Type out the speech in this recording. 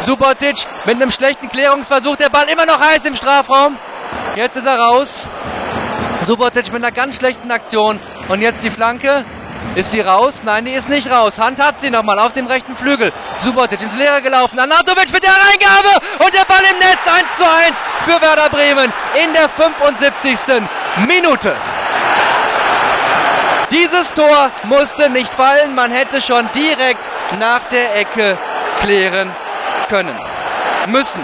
Subotic mit einem schlechten Klärungsversuch. Der Ball immer noch heiß im Strafraum. Jetzt ist er raus. Subotic mit einer ganz schlechten Aktion. Und jetzt die Flanke. Ist sie raus? Nein, die ist nicht raus. Hand hat sie nochmal auf dem rechten Flügel. Subotic ins Leere gelaufen. Arnautovic mit der Reingabe. Und der Ball im Netz. 1:1 für Werder Bremen in der 75. Minute. Dieses Tor musste nicht fallen. Man hätte schon direkt nach der Ecke klären können. Müssen.